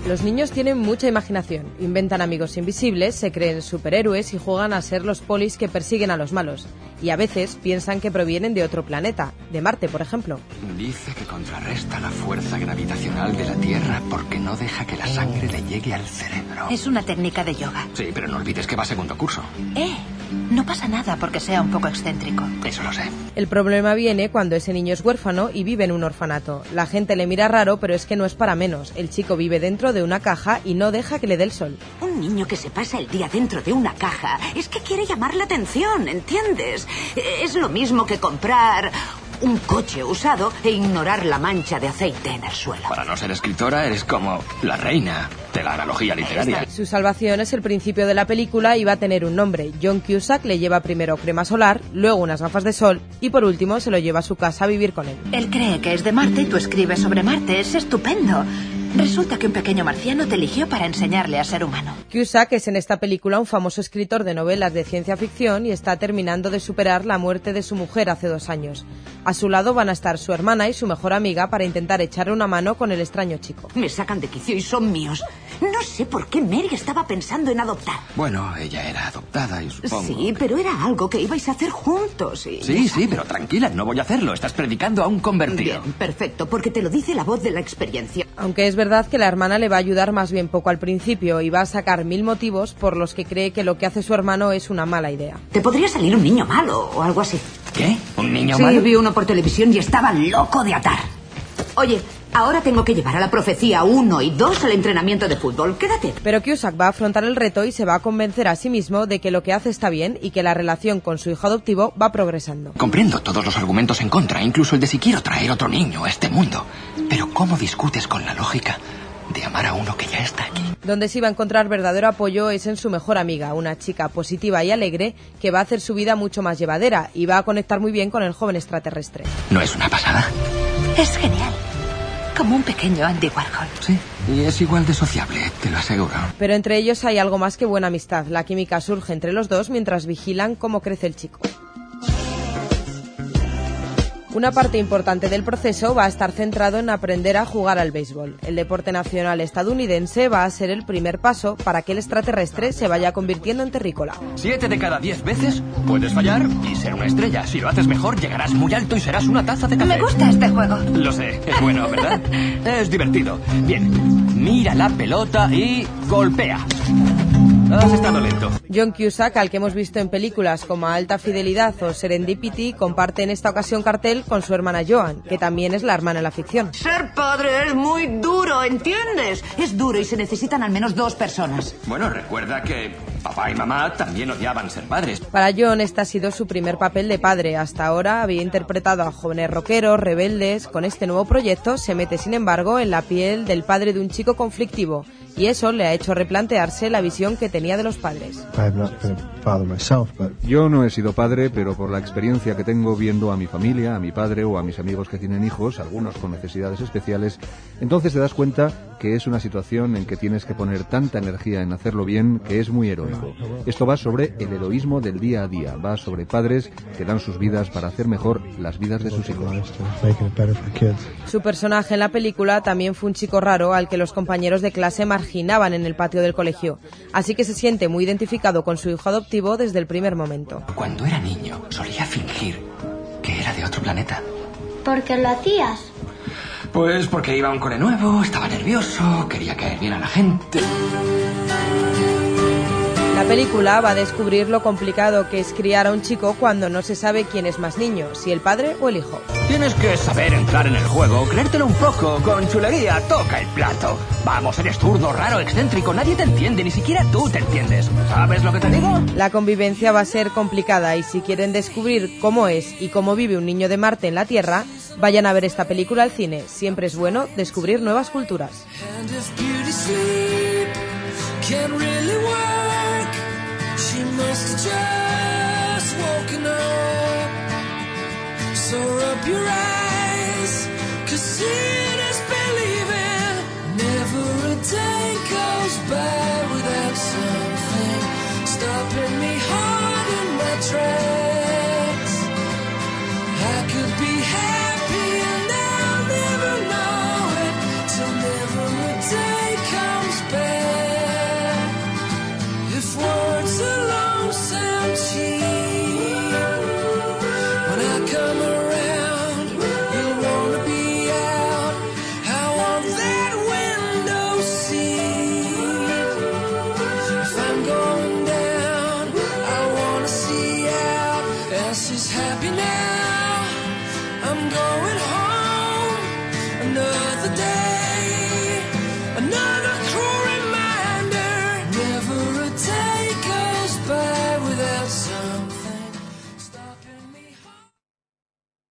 Los niños tienen mucha imaginación, inventan amigos invisibles, se creen superhéroes y juegan a ser los polis que persiguen a los malos. Y a veces piensan que provienen de otro planeta, de Marte, por ejemplo. Dice que contrarresta la fuerza gravitacional de la Tierra porque no deja que la sangre le llegue al cerebro. Es una técnica de yoga. Sí, pero no olvides que va a segundo curso. No pasa nada porque sea un poco excéntrico. Eso lo sé. El problema viene cuando ese niño es huérfano y vive en un orfanato. La gente le mira raro, pero es que no es para menos. El chico vive dentro de una caja y no deja que le dé el sol. Un niño que se pasa el día dentro de una caja es que quiere llamar la atención, ¿entiendes? Es lo mismo que comprar un coche usado e ignorar la mancha de aceite en el suelo. Para no ser escritora eres como la reina de la analogía literaria. Su salvación es el principio de la película y va a tener un nombre. John Cusack le lleva primero crema solar, luego unas gafas de sol y por último se lo lleva a su casa a vivir con él. Él cree que es de Marte y tú escribes sobre Marte. Es estupendo. Resulta que un pequeño marciano te eligió para enseñarle a ser humano. Cusack es en esta película un famoso escritor de novelas de ciencia ficción y está terminando de superar la muerte de su mujer hace 2 años. A su lado van a estar su hermana y su mejor amiga para intentar echarle una mano con el extraño chico. Me sacan de quicio y son míos. No sé por qué Mary estaba pensando en adoptar. Bueno, ella era adoptada y supongo... Sí, pero era algo que ibais a hacer juntos y... Sí, pero tranquila, no voy a hacerlo. Estás predicando a un convertido. Bien, perfecto, porque te lo dice la voz de la experiencia. Aunque es verdad que la hermana le va a ayudar más bien poco al principio y va a sacar 1000 motivos por los que cree que lo que hace su hermano es una mala idea. Te podría salir un niño malo o algo así. ¿Qué? ¿Un niño Sí, malo? vi uno por televisión y estaba loco de atar. Oye, ahora tengo que llevar a la profecía 1 y 2 al entrenamiento de fútbol. Quédate. Pero Cusack va a afrontar el reto y se va a convencer a sí mismo de que lo que hace está bien y que la relación con su hijo adoptivo va progresando. Comprendo todos los argumentos en contra, incluso el de si quiero traer otro niño a este mundo. Pero ¿cómo discutes con la lógica de amar a uno que ya está aquí? Donde sí va a encontrar verdadero apoyo es en su mejor amiga, una chica positiva y alegre que va a hacer su vida mucho más llevadera y va a conectar muy bien con el joven extraterrestre. ¿No es una pasada? Es genial. Como un pequeño Andy Warhol. Sí, y es igual de sociable, te lo aseguro. Pero entre ellos hay algo más que buena amistad. La química surge entre los dos mientras vigilan cómo crece el chico. Una parte importante del proceso va a estar centrado en aprender a jugar al béisbol. El deporte nacional estadounidense va a ser el primer paso para que el extraterrestre se vaya convirtiendo en terrícola. 7 de cada 10 veces puedes fallar y ser una estrella. Si lo haces mejor, llegarás muy alto y serás una taza de café. Me gusta este juego. Lo sé, es bueno, ¿verdad? Es divertido. Bien, mira la pelota y golpea. Has estado lento. John Cusack, al que hemos visto en películas como Alta Fidelidad o Serendipity, comparte en esta ocasión cartel con su hermana Joan, que también es la hermana en la ficción. Ser padre es muy duro, ¿entiendes? Es duro y se necesitan al menos 2 personas. Bueno, recuerda que papá y mamá también odiaban ser padres. Para John, este ha sido su primer papel de padre. Hasta ahora había interpretado a jóvenes rockeros, rebeldes. Con este nuevo proyecto se mete, sin embargo, en la piel del padre de un chico conflictivo. Y eso le ha hecho replantearse la visión que tenía de los padres. Yo no he sido padre, pero por la experiencia que tengo viendo a mi familia, a mi padre o a mis amigos que tienen hijos, algunos con necesidades especiales, entonces te das cuenta que es una situación en que tienes que poner tanta energía en hacerlo bien que es muy heroico. Esto va sobre el heroísmo del día a día, va sobre padres que dan sus vidas para hacer mejor las vidas de sus hijos. Su personaje en la película también fue un chico raro al que los compañeros de clase marginaban en el patio del colegio, así que se siente muy identificado con su hijo adoptivo desde el primer momento. Cuando era niño solía fingir que era de otro planeta. ¿Por qué lo hacías? Pues porque iba a un cole nuevo, estaba nervioso, quería caer bien a la gente. La película va a descubrir lo complicado que es criar a un chico cuando no se sabe quién es más niño, si el padre o el hijo. Tienes que saber entrar en el juego, creértelo un poco, con chulería, toca el plato. Vamos, eres zurdo, raro, excéntrico, nadie te entiende, ni siquiera tú te entiendes. ¿Sabes lo que te digo? La convivencia va a ser complicada y si quieren descubrir cómo es y cómo vive un niño de Marte en la Tierra, vayan a ver esta película al cine. Siempre es bueno descubrir nuevas culturas. She must have just woken up. So rub your eyes, 'cause